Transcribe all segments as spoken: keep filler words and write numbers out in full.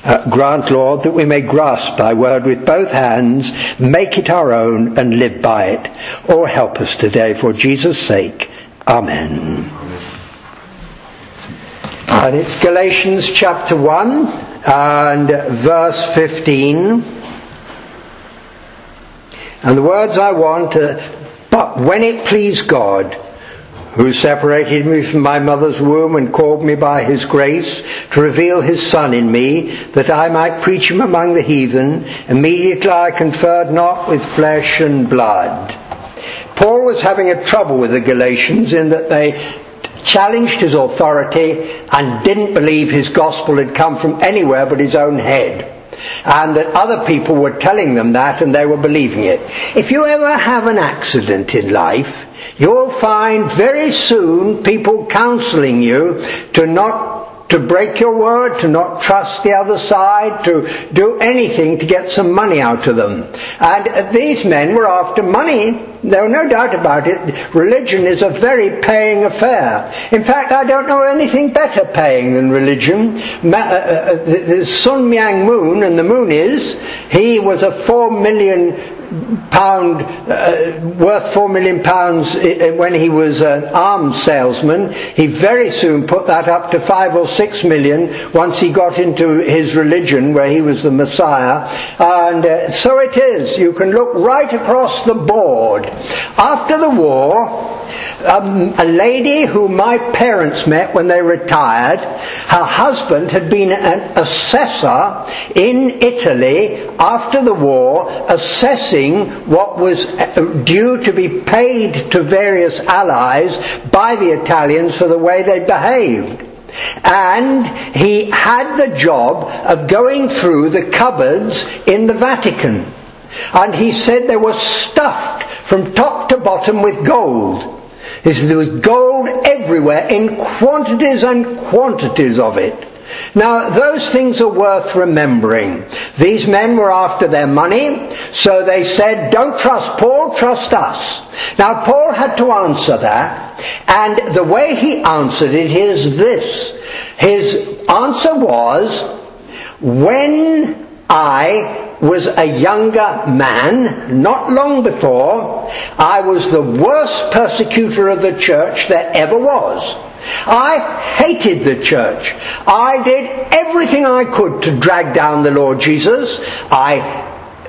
Uh, grant, Lord, that we may grasp thy word with both hands, make it our own, and live by it. Or help us today for Jesus' sake. Amen. And it's Galatians chapter one and verse fifteen. And the words I want are, but when it pleased God, who separated me from my mother's womb and called me by his grace to reveal his Son in me, that I might preach him among the heathen, immediately I conferred not with flesh and blood. Paul was having a trouble with the Galatians in that they challenged his authority and didn't believe his gospel had come from anywhere but his own head. And that other people were telling them that and they were believing it. If you ever have an accident in life, you'll find very soon people counselling you to not to break your word, to not trust the other side, to do anything to get some money out of them. And these men were after money. There was no doubt about it. Religion is a very paying affair. In fact, I don't know anything better paying than religion. Ma- uh, uh, there's Sun Myung Moon, and the moon is, he was a four million pound, uh, worth four million pounds when he was an arms salesman. He very soon put that up to five or six million once he got into his religion where he was the Messiah. And uh, so it is. You can look right across the board. After the war, Um, a lady who my parents met when they retired, her husband had been an assessor in Italy after the war, assessing what was due to be paid to various allies by the Italians for the way they behaved. And he had the job of going through the cupboards in the Vatican. And he said they were stuffed from top to bottom with gold. He said there was gold everywhere in quantities and quantities of it. Now, those things are worth remembering. These men were after their money, so they said, don't trust Paul, trust us. Now, Paul had to answer that, and the way he answered it is this. His answer was, when I was a younger man, not long before, I was the worst persecutor of the church there ever was. I hated the church. I did everything I could to drag down the Lord Jesus. I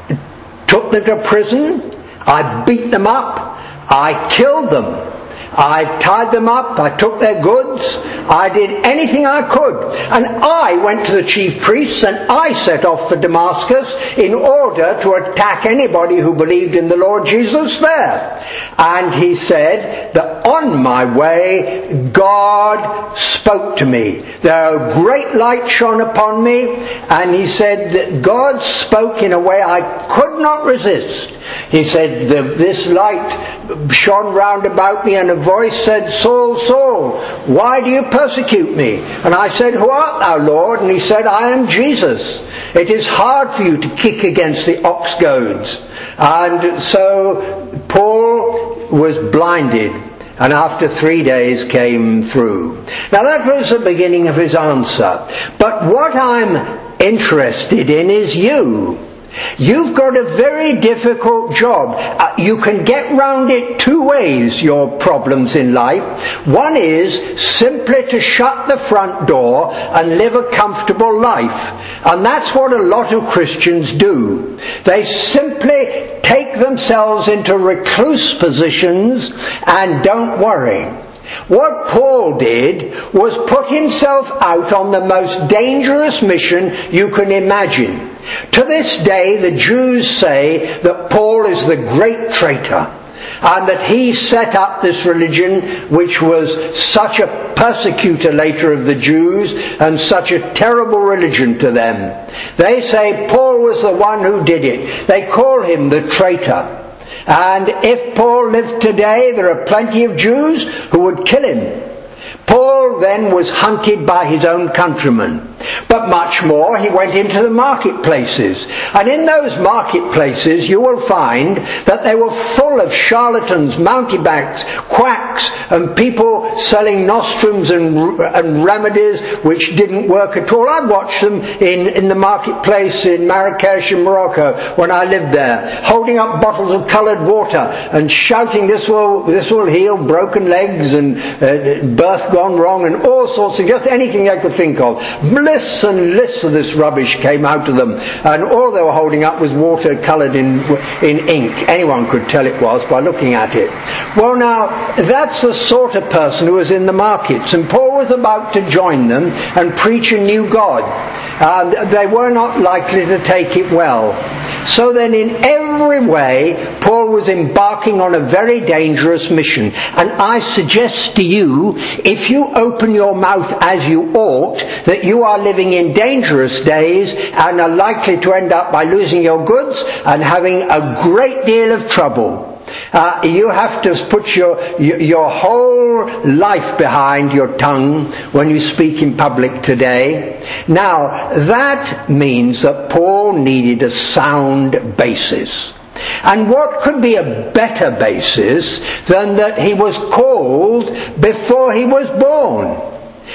took them to prison. I beat them up. I killed them. I tied them up, I took their goods, I did anything I could. And I went to the chief priests and I set off for Damascus in order to attack anybody who believed in the Lord Jesus there. And he said that on my way, God spoke to me. There a great light shone upon me, and he said that God spoke in a way I could not resist. He said, this light shone round about me, and a voice said, Saul, Saul, why do you persecute me? And I said, who art thou, Lord? And he said, I am Jesus. It is hard for you to kick against the ox goads. And so Paul was blinded, and after three days came through. Now that was the beginning of his answer. But what I'm interested in is you. You've got a very difficult job. Uh, you can get round it two ways, your problems in life. One is simply to shut the front door and live a comfortable life. And that's what a lot of Christians do. They simply take themselves into recluse positions and don't worry. What Paul did was put himself out on the most dangerous mission you can imagine. To this day, the Jews say that Paul is the great traitor, and that he set up this religion which was such a persecutor later of the Jews and such a terrible religion to them. They say Paul was the one who did it. They call him the traitor. And if Paul lived today, there are plenty of Jews who would kill him. Paul then was hunted by his own countrymen. But much more, he went into the marketplaces. And in those marketplaces you will find that they were full of charlatans, mountebanks, quacks, and people selling nostrums and, and remedies which didn't work at all. I watched them in, in the marketplace in Marrakesh in Morocco when I lived there, holding up bottles of coloured water and shouting, this will, this will heal broken legs and uh, birth gone wrong and all sorts of, just anything I could think of. Lists and lists of this rubbish came out of them, and all they were holding up was water coloured in in ink. Anyone could tell it was by looking at it. Well, now, that's the sort of person who was in the markets, and Paul was about to join them and preach a new God. And they were not likely to take it well. So then in every way, Paul was embarking on a very dangerous mission. And I suggest to you, if you open your mouth as you ought, that you are living in dangerous days and are likely to end up by losing your goods and having a great deal of trouble. Uh, you have to put your, your your whole life behind your tongue when you speak in public today. Now, that means that Paul needed a sound basis. And what could be a better basis than that he was called before he was born?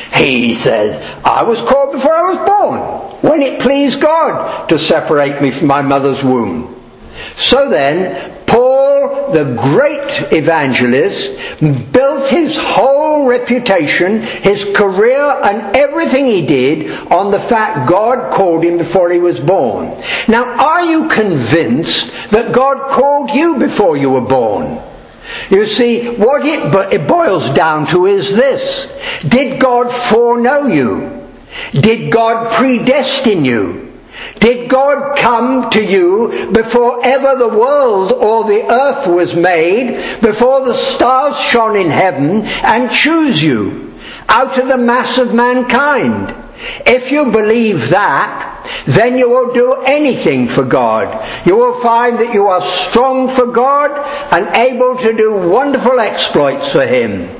He says, I was called before I was born, when it pleased God to separate me from my mother's womb. So then, Paul, the great evangelist, built his whole reputation, his career and everything he did on the fact God called him before he was born. Now, are you convinced that God called you before you were born? You see, what it, it boils down to is this. Did God foreknow you? Did God predestine you? Did God come to you before ever the world or the earth was made, before the stars shone in heaven, and choose you out of the mass of mankind? If you believe that, then you will do anything for God. You will find that you are strong for God and able to do wonderful exploits for Him.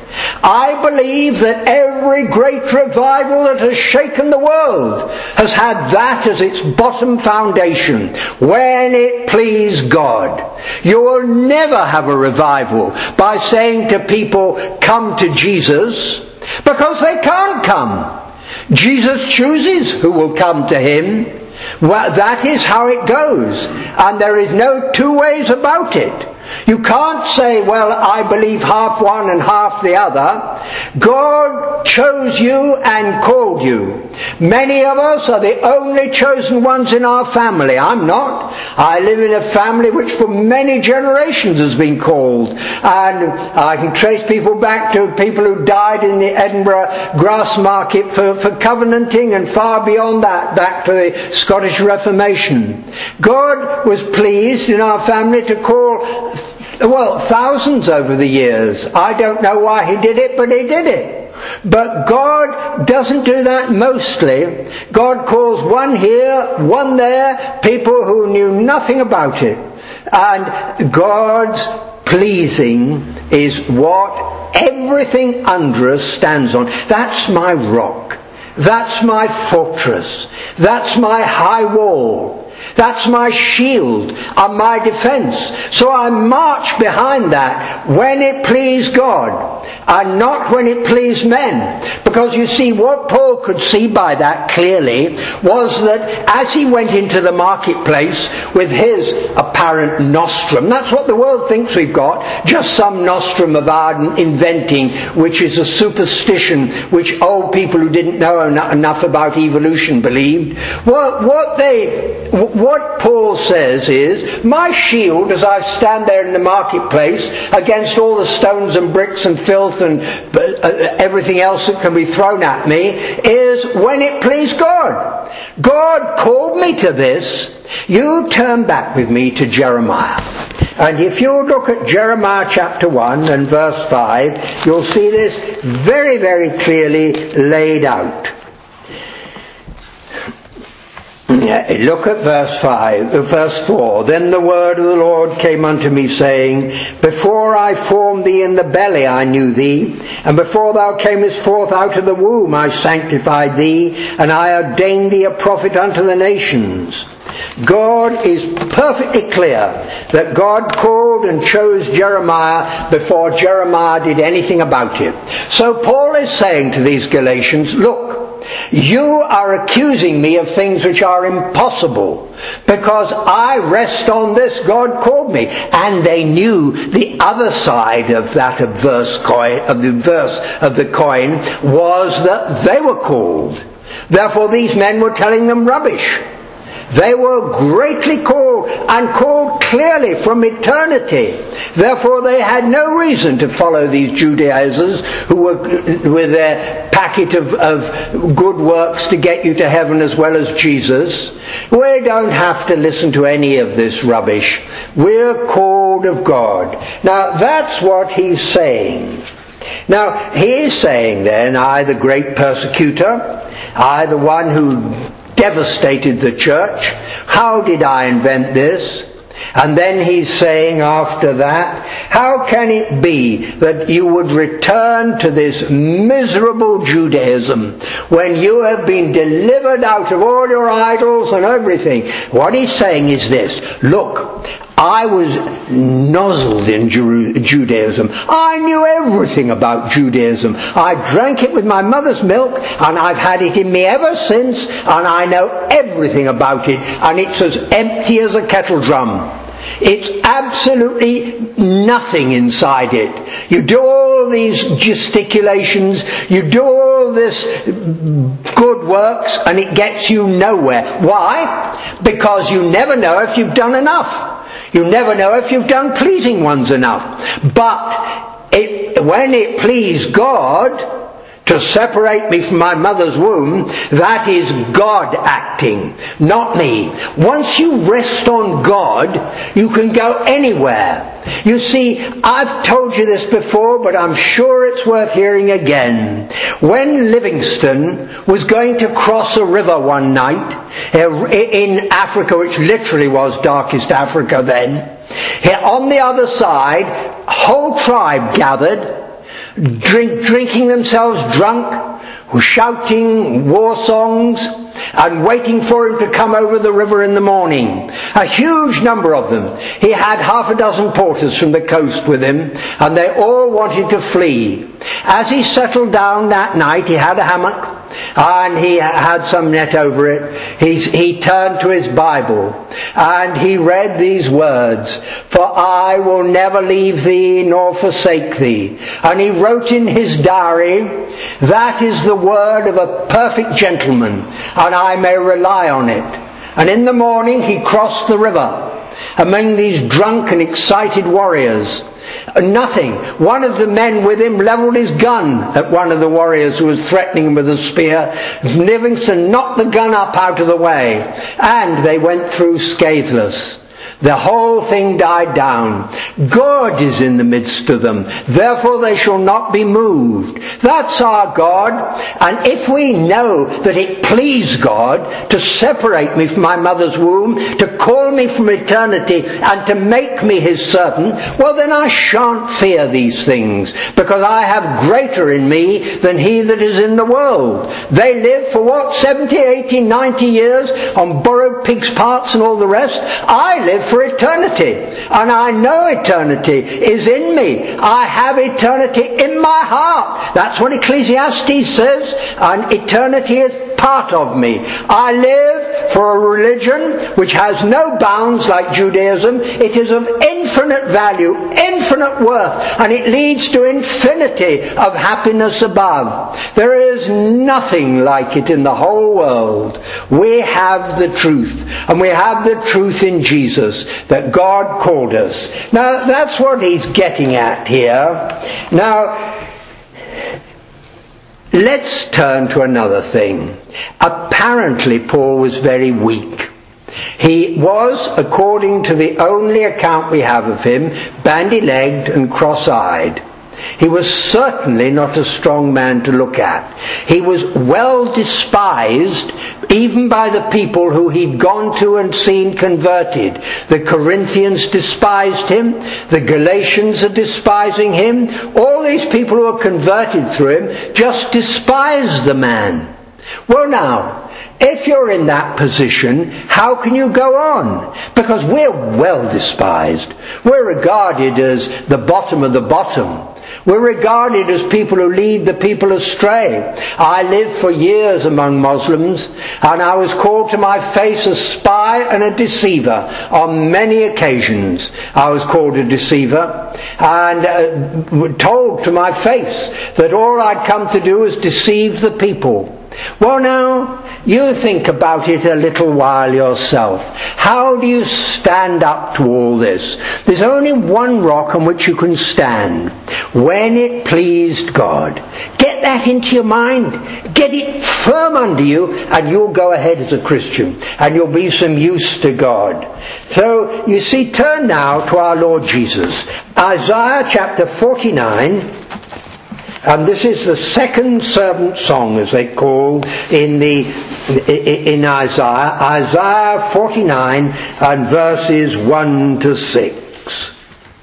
I believe that every great revival that has shaken the world has had that as its bottom foundation, when it pleased God. You will never have a revival by saying to people, come to Jesus, because they can't come. Jesus chooses who will come to Him. Well, that is how it goes. And there is no two ways about it. You can't say, well, I believe half one and half the other. God chose you and called you. Many of us are the only chosen ones in our family. I'm not. I live in a family which for many generations has been called. And I can trace people back to people who died in the Edinburgh grass market for, for covenanting, and far beyond that, back to the Scottish Reformation. God was pleased in our family to call, well, thousands over the years. I don't know why He did it, but He did it. But God doesn't do that mostly. God calls one here, one there, people who knew nothing about it. And God's pleasing is what everything under us stands on. That's my rock. That's my fortress. That's my high wall. That's my shield and my defence. So I march behind that when it pleased God, and not when it pleased men. Because you see, what Paul could see by that clearly was that as he went into the marketplace with his apparent nostrum, that's what the world thinks we've got, just some nostrum of our inventing, which is a superstition which old people who didn't know enough about evolution believed. Well, what they, what Paul says is, my shield as I stand there in the marketplace against all the stones and bricks and filth and everything else that can be thrown at me, is when it pleased God. God called me to this. You turn back with me to Jeremiah. And if you look at Jeremiah chapter one and verse five, you'll see this very, very clearly laid out. Look at verse five, verse four. Then the word of the Lord came unto me, saying, Before I formed thee in the belly I knew thee, and before thou camest forth out of the womb I sanctified thee, and I ordained thee a prophet unto the nations. God is perfectly clear that God called and chose Jeremiah before Jeremiah did anything about it. So Paul is saying to these Galatians, look, you are accusing me of things which are impossible, because I rest on this, God called me. And they knew the other side of that adverse coin, of the verse of the coin, was that they were called. Therefore these men were telling them rubbish. They were greatly called, and called clearly from eternity. Therefore they had no reason to follow these Judaizers who were with their packet of, of good works to get you to heaven as well as Jesus. We don't have to listen to any of this rubbish. We're called of God. Now that's what he's saying. Now he is saying then, I the great persecutor, I the one who devastated the church. How did I invent this? And then he's saying after that, how can it be that you would return to this miserable Judaism when you have been delivered out of all your idols and everything? What he's saying is this, look, I was nozzled in Judaism. I knew everything about Judaism. I drank it with my mother's milk, and I've had it in me ever since, and I know everything about it, and it's as empty as a kettle drum. It's absolutely nothing inside it. You do all these gesticulations, you do all this good works, and it gets you nowhere. Why? Because you never know if you've done enough. You never know if you've done pleasing ones enough. But it, when it pleased God to separate me from my mother's womb, that is God acting, not me. Once you rest on God, you can go anywhere. You see, I've told you this before, but I'm sure it's worth hearing again. When Livingstone was going to cross a river one night in Africa, which literally was darkest Africa then, on the other side, a whole tribe gathered, Drink, drinking themselves drunk, shouting war songs, and waiting for him to come over the river in the morning. A huge number of them. He had half a dozen porters from the coast with him, and they all wanted to flee. As he settled down that night, he had a hammock, and he had some net over it. He, he turned to his Bible, and he read these words, For I will never leave thee nor forsake thee. And he wrote in his diary, that is the word of a perfect gentleman, and I may rely on it. And in the morning he crossed the river among these drunk and excited warriors. Nothing. One of the men with him levelled his gun at one of the warriors who was threatening him with a spear. Livingstone knocked the gun up out of the way, and they went through scatheless. The whole thing died down. God is in the midst of them. Therefore they shall not be moved. That's our God. And if we know that it pleased God to separate me from my mother's womb, to call me from eternity, and to make me his servant, well then I shan't fear these things, because I have greater in me than he that is in the world. They live for what? seventy, eighty, ninety years on borrowed pig's parts and all the rest. I live for eternity, and I know eternity is in me. I have eternity in my heart. That's what Ecclesiastes says, and eternity is part of me. I live for a religion which has no bounds like Judaism. It is of infinite value, infinite worth, and it leads to infinity of happiness above. There is nothing like it in the whole world. We have the truth, and we have the truth in Jesus, that God called us. Now that's what he's getting at here. Now let's turn to another thing. Apparently Paul was very weak. He was, according to the only account we have of him, bandy-legged and cross-eyed. He was certainly not a strong man to look at. He was well despised even by the people who he'd gone to and seen converted. The Corinthians despised him. The Galatians are despising him. All these people who are converted through him just despise the man. Well now, if you're in that position, how can you go on? Because we're well despised. We're regarded as the bottom of the bottom. We're regarded as people who lead the people astray. I lived for years among Muslims, and I was called to my face a spy and a deceiver on many occasions. I was called a deceiver and uh, told to my face that all I'd come to do was deceive the people. Well now, you think about it a little while yourself. How do you stand up to all this? There's only one rock on which you can stand. When it pleased God. Get that into your mind. Get it firm under you, and you'll go ahead as a Christian. And you'll be some use to God. So, you see, turn now to our Lord Jesus. Isaiah chapter forty-nine. And this is the second servant song, as they call in the in Isaiah. Isaiah forty-nine and verses one to six.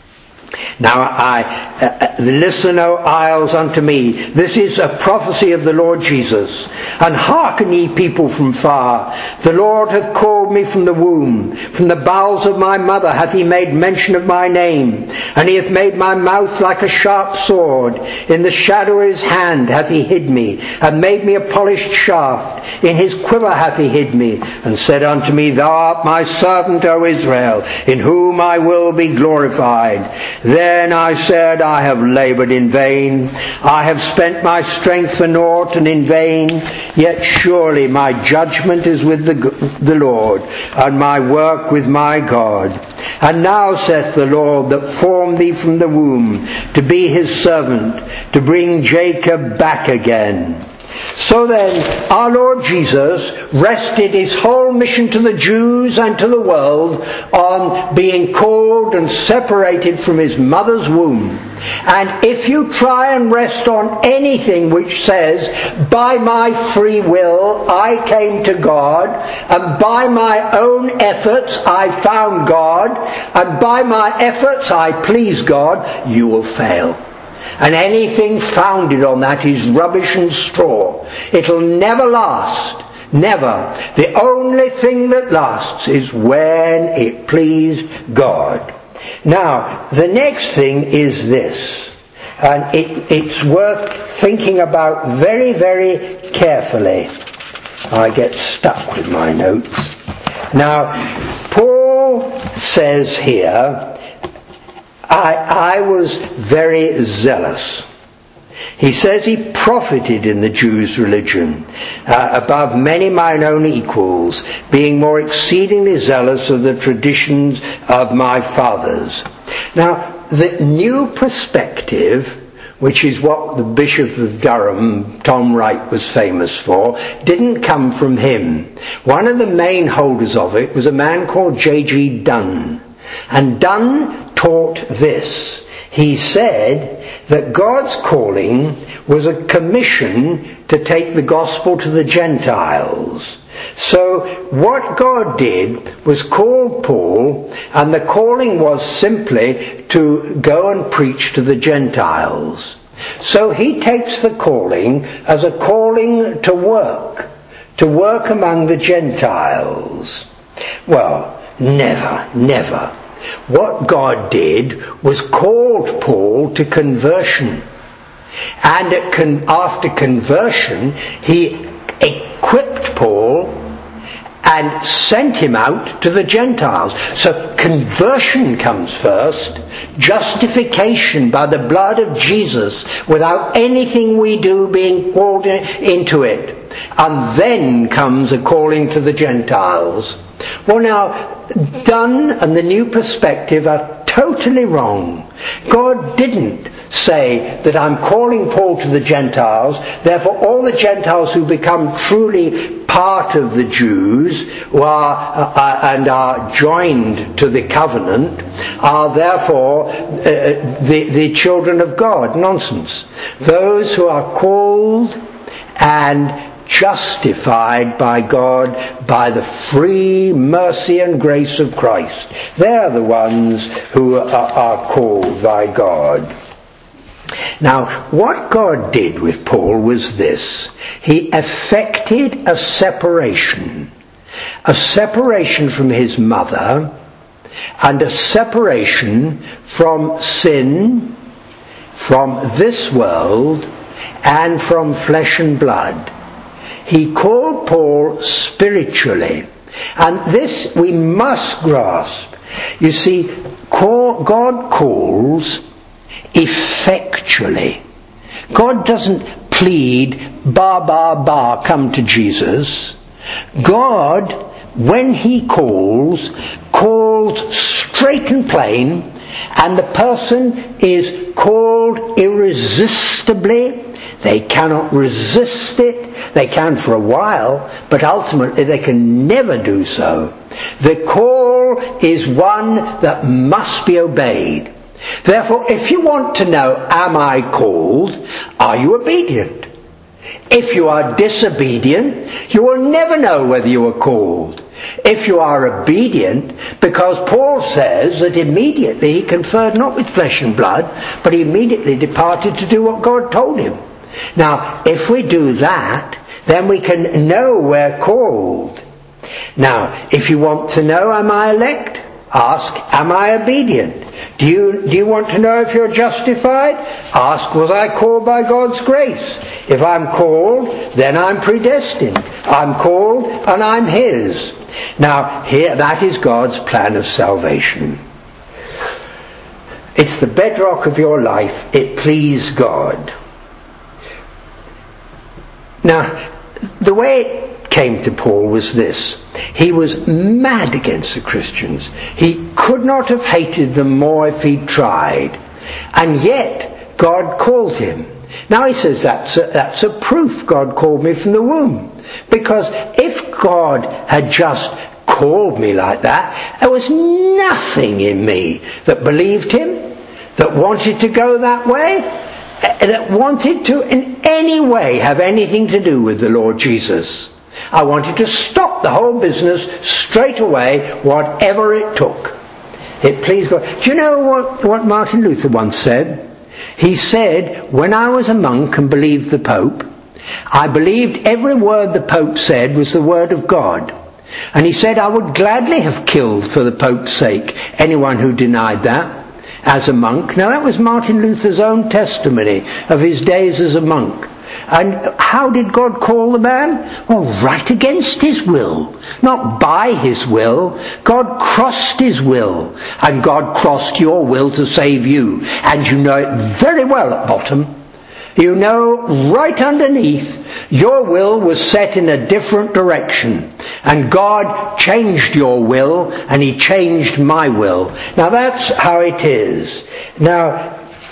Now I uh, listen, O isles, unto me. This is a prophecy of the Lord Jesus. And hearken, ye people from far. The Lord hath called me from the womb. From the bowels of my mother hath he made mention of my name. And he hath made my mouth like a sharp sword. In the shadow of his hand hath he hid me, and made me a polished shaft. In his quiver hath he hid me, and said unto me, Thou art my servant, O Israel, in whom I will be glorified. Then I said, I have laboured in vain. I have spent my strength for naught and in vain. Yet surely my judgment is with the, the Lord, and my work with my God. And now saith the Lord that formed thee from the womb, to be his servant, to bring Jacob back again. So then, our Lord Jesus rested his whole mission to the Jews and to the world on being called and separated from his mother's womb. And if you try and rest on anything which says, by my free will I came to God, and by my own efforts I found God, and by my efforts I please God, you will fail. And anything founded on that is rubbish and straw. It'll never last. Never. The only thing that lasts is when it pleased God. Now, the next thing is this. And it, it's worth thinking about very, very carefully. I get stuck with my notes. Now, Paul says here, I, I was very zealous. He says he profited in the Jews' religion uh, above many mine own equals, being more exceedingly zealous of the traditions of my fathers. Now, the new perspective, which is what the Bishop of Durham, Tom Wright, was famous for, didn't come from him. One of the main holders of it was a man called J G Dunn. And Dunn taught this. He said that God's calling was a commission to take the gospel to the Gentiles. So what God did was call Paul, and the calling was simply to go and preach to the Gentiles. So he takes the calling as a calling to work, to work among the Gentiles. Well, never, never. What God did was called Paul to conversion. And at con- after conversion, he equipped Paul and sent him out to the Gentiles. So conversion comes first, justification by the blood of Jesus without anything we do being called in, into it. And then comes a calling to the Gentiles. Well now, Dunn and the New Perspective are totally wrong. God didn't say that I'm calling Paul to the Gentiles, therefore all the Gentiles who become truly part of the Jews who are, uh, and are joined to the covenant are therefore uh, the, the children of God. Nonsense. Those who are called and justified by God by the free mercy and grace of Christ. They're the ones who are, are called by God. Now, what God did with Paul was this. He effected a separation. A separation from his mother, and a separation from sin, from this world, and from flesh and blood. He called Paul spiritually. And this we must grasp. You see, call, God calls effectually. God doesn't plead, ba, ba, ba, come to Jesus. God, when he calls, calls straight and plain, and the person is called irresistibly. They cannot resist it. They can for a while, but ultimately they can never do so. The call is one that must be obeyed. Therefore, if you want to know, am I called? Are you obedient? If you are disobedient, you will never know whether you are called. If you are obedient, because Paul says that immediately he conferred not with flesh and blood, but he immediately departed to do what God told him. Now, if we do that, then we can know we're called. Now, if you want to know, am I elect? Ask, am I obedient? Do you, do you want to know if you're justified? Ask, was I called by God's grace? If I'm called, then I'm predestined. I'm called and I'm His. Now, here, that is God's plan of salvation. It's the bedrock of your life. It pleased God. Now, the way it came to Paul was this. He was mad against the Christians. He could not have hated them more if he'd tried. And yet, God called him. Now he says that's a, that's a proof God called me from the womb. Because if God had just called me like that, there was nothing in me that believed him, that wanted to go that way, that wanted to in any way have anything to do with the Lord Jesus. I wanted to stop the whole business straight away, whatever it took. It pleased God. Do you know what, what Martin Luther once said? He said, when I was a monk and believed the Pope, I believed every word the Pope said was the word of God. And he said, I would gladly have killed for the Pope's sake anyone who denied that as a monk. Now that was Martin Luther's own testimony of his days as a monk. And how did God call the man? Well, right against his will. Not by his will. God crossed his will. And God crossed your will to save you. And you know it very well at bottom. You know right underneath your will was set in a different direction. And God changed your will and He changed my will. Now that's how it is. Now,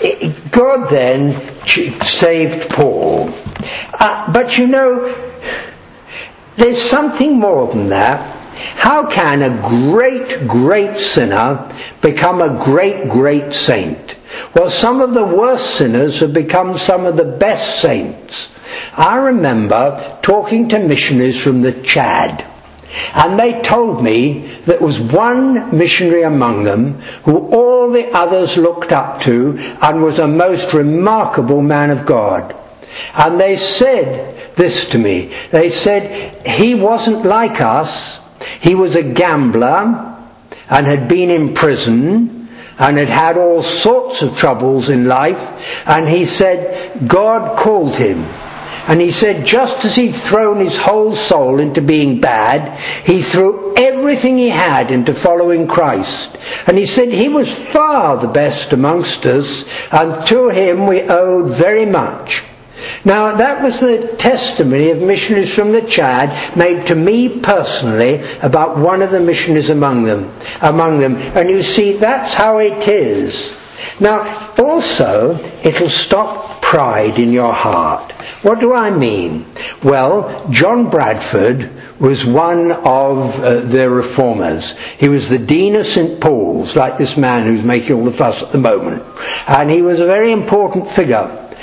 God then saved Paul. Uh, but you know, there's something more than that. How can a great, great sinner become a great, great saint? Well, some of the worst sinners have become some of the best saints. I remember talking to missionaries from the Chad. And they told me there was one missionary among them who all the others looked up to and was a most remarkable man of God. And they said this to me. They said, he wasn't like us. He was a gambler and had been in prison and had had all sorts of troubles in life. And he said, God called him. And he said, just as he'd thrown his whole soul into being bad, he threw everything he had into following Christ. And he said he was far the best amongst us, and to him we owed very much. Now, that was the testimony of missionaries from the Chad made to me personally about one of the missionaries among them. Among them. And you see, that's how it is. Now, also, it'll stop pride in your heart. What do I mean? Well, John Bradford was one of uh, the reformers. He was the Dean of Saint Paul's, like this man who's making all the fuss at the moment. And he was a very important figure.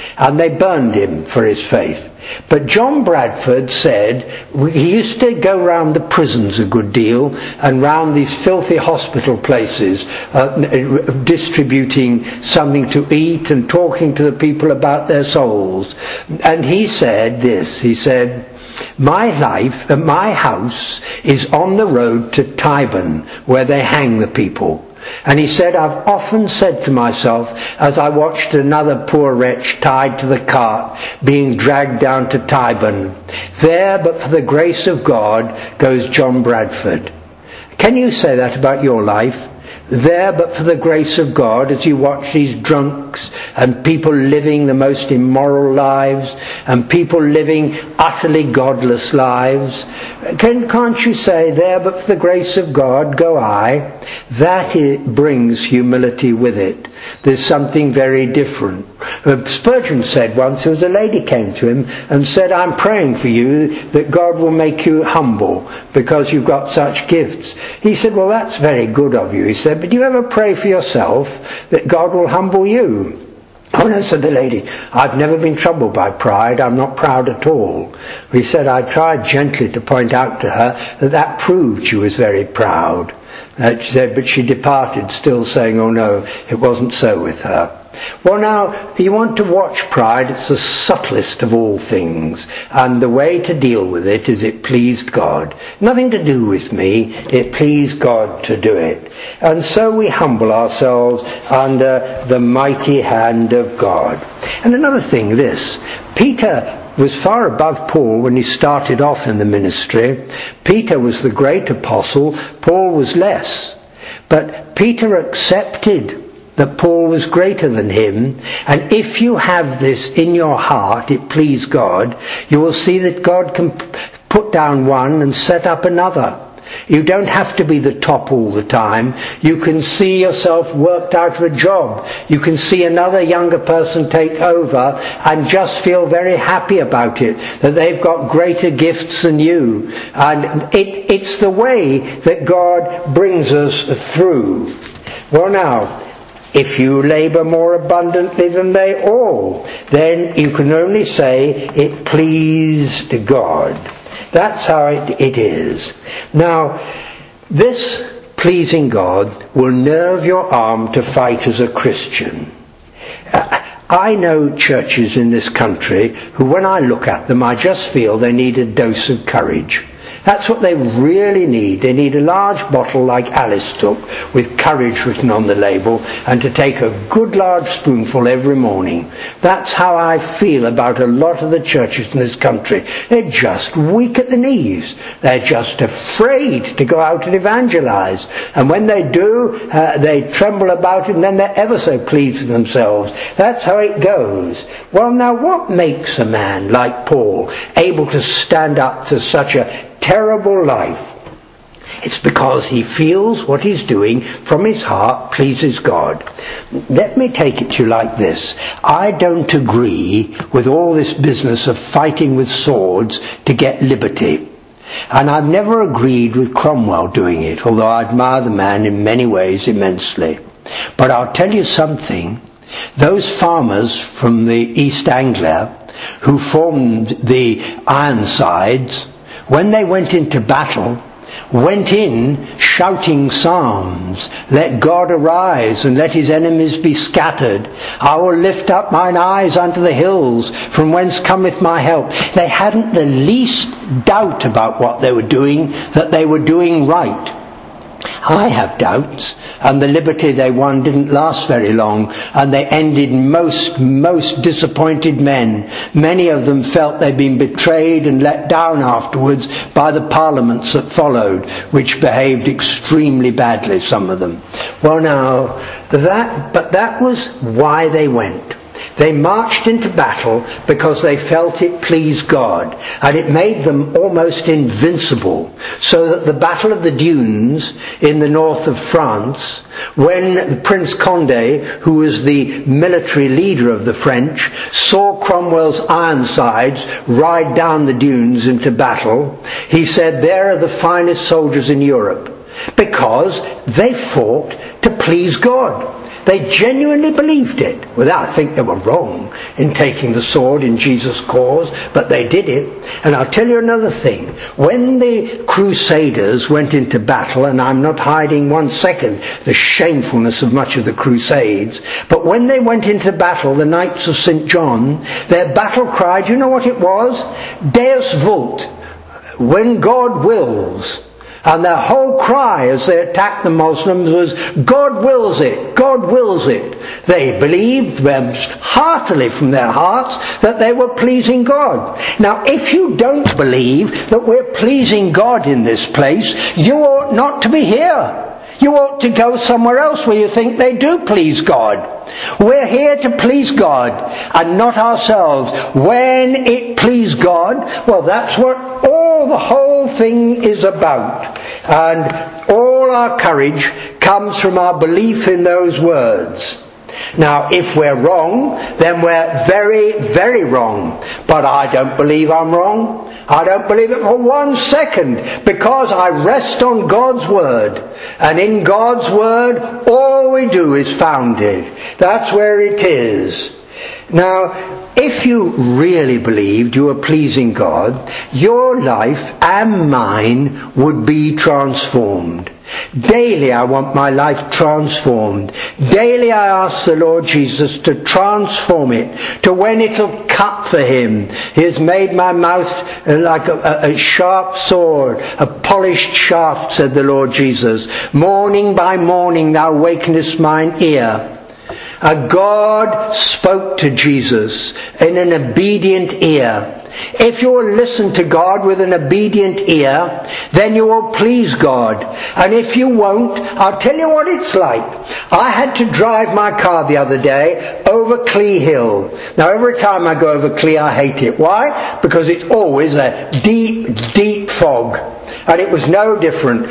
and they burned him for his faith. But John Bradford said he used to go round the prisons a good deal and round these filthy hospital places, uh, distributing something to eat and talking to the people about their souls. And he said this, he said, my life, uh, my house is on the road to Tyburn, where they hang the people. And he said, I've often said to myself, as I watched another poor wretch tied to the cart being dragged down to Tyburn, there but for the grace of God goes John Bradford. Can you say that about your life? There but for the grace of God, as you watch these drunks and people living the most immoral lives and people living utterly godless lives, Can, can't you say, there but for the grace of God go I? That it brings humility with it. There's something very different. Uh, Spurgeon said once, there was a lady came to him and said, I'm praying for you that God will make you humble because you've got such gifts. He said, well, that's very good of you. He said, but do you ever pray for yourself that God will humble you? Oh no, said the lady, I've never been troubled by pride. I'm not proud at all. He said, I tried gently to point out to her that that proved she was very proud. Uh, she said, but she departed still saying, oh no, it wasn't so with her. Well now, you want to watch pride, it's the subtlest of all things. And the way to deal with it is it pleased God. Nothing to do with me, it pleased God to do it. And so we humble ourselves under the mighty hand of God. And another thing, this, Peter was far above Paul when he started off in the ministry. Peter was the great apostle, Paul was less. But Peter accepted that Paul was greater than him, and if you have this in your heart, it please God, you will see that God can put down one and set up another. You don't have to be the top all the time. You can see yourself worked out of a job. You can see another younger person take over and just feel very happy about it, that they've got greater gifts than you. And it, it's the way that God brings us through. Well now, if you labour more abundantly than they all, then you can only say it pleased God. That's how it, it is. Now, this pleasing God will nerve your arm to fight as a Christian. Uh, I know churches in this country who, when I look at them, I just feel they need a dose of courage. That's what they really need. They need a large bottle like Alice took, with courage written on the label, and to take a good large spoonful every morning. That's how I feel about a lot of the churches in this country. They're just weak at the knees. They're just afraid to go out and evangelize. And when they do, uh, they tremble about it, and then they're ever so pleased with themselves. That's how it goes. Well, now what makes a man like Paul able to stand up to such a terrible life? It's because he feels what he's doing from his heart pleases God. Let me take it to you like this. I don't agree with all this business of fighting with swords to get liberty. And I've never agreed with Cromwell doing it, although I admire the man in many ways immensely. But I'll tell you something. Those farmers from the East Anglia who formed the Ironsides, when they went into battle, went in shouting psalms, let God arise and let his enemies be scattered. I will lift up mine eyes unto the hills, from whence cometh my help. They hadn't the least doubt about what they were doing, that they were doing right. I have doubts, and the liberty they won didn't last very long, and they ended most, most disappointed men. Many of them felt they'd been betrayed and let down afterwards by the parliaments that followed, which behaved extremely badly, some of them. Well now, that, but that was why they went. They marched into battle because they felt it pleased God, and it made them almost invincible. So that the Battle of the Dunes in the north of France, when Prince Condé, who was the military leader of the French, saw Cromwell's Ironsides ride down the dunes into battle, he said, there are the finest soldiers in Europe, because they fought to please God. They genuinely believed it. Well, I think they were wrong in taking the sword in Jesus' cause, but they did it. And I'll tell you another thing. When the Crusaders went into battle, and I'm not hiding one second the shamefulness of much of the Crusades, but when they went into battle, the Knights of Saint John, their battle cry, do you know what it was? Deus vult, when God wills. And their whole cry as they attacked the Muslims was, God wills it, God wills it. They believed um, heartily from their hearts that they were pleasing God. Now, if you don't believe that we're pleasing God in this place, you ought not to be here. You ought to go somewhere else where you think they do please God. We're here to please God and not ourselves. When it pleased God, well, that's what all the whole thing is about. And all our courage comes from our belief in those words. Now, if we're wrong, then we're very, very wrong. But I don't believe I'm wrong. I don't believe it for one second, because I rest on God's Word. And in God's Word, all we do is founded. That's where it is. Now, if you really believed you were pleasing God, your life and mine would be transformed. Daily I want my life transformed. Daily I ask the Lord Jesus to transform it to when it'll cut for Him. He has made my mouth like a, a, a sharp sword, a polished shaft, said the Lord Jesus. Morning by morning thou wakenest mine ear. Uh, God spoke to Jesus in an obedient ear. If you will listen to God with an obedient ear, then you will please God. And if you won't, I'll tell you what it's like. I had to drive my car the other day over Clee Hill. Now, every time I go over Clee, I hate it. Why? Because it's always a deep, deep fog. And it was no different.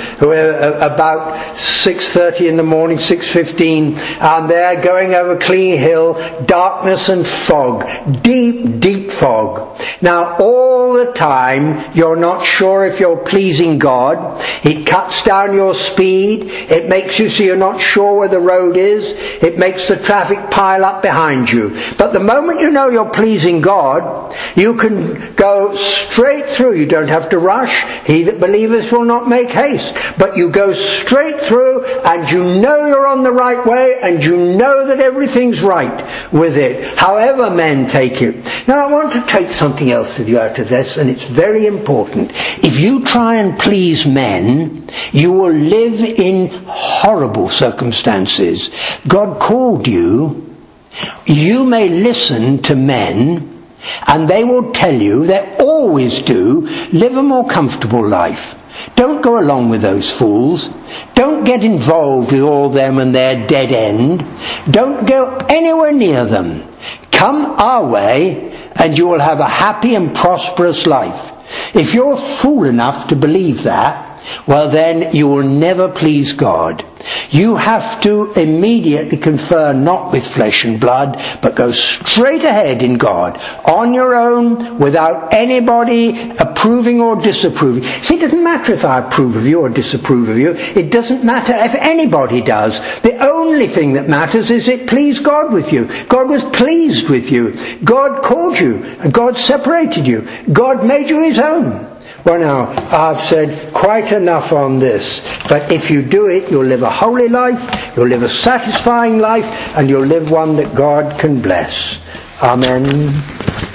About six thirty in the morning, six fifteen, and they're going over Clee Hill, darkness and fog, deep, deep fog. Now, all the time, you're not sure if you're pleasing God. It cuts down your speed. It makes you so you're not sure where the road is. It makes the traffic pile up behind you. But the moment you know you're pleasing God, you can go straight through. You don't have to rush. He that believeth will not make haste. But you go straight through, and you know you're on the right way, and you know that everything's right with it, however men take it. Now, I want to take something else with you out of this, and it's very important. If you try and please men, you will live in horrible circumstances. God called you. You may listen to men, and they will tell you, they always do, live a more comfortable life. Don't go along with those fools. Don't get involved with all them and their dead end. Don't go anywhere near them. Come our way, and you will have a happy and prosperous life. If you're fool enough to believe that, well then you will never please God. You have to immediately confer not with flesh and blood, but go straight ahead in God, on your own, without anybody approving or disapproving. See, it doesn't matter if I approve of you or disapprove of you. It doesn't matter if anybody does. The only thing that matters is it pleased God with you. God was pleased with you. God called you. God separated you. God made you His own. Well, now, I've said quite enough on this, but if you do it, you'll live a holy life, you'll live a satisfying life, and you'll live one that God can bless. Amen.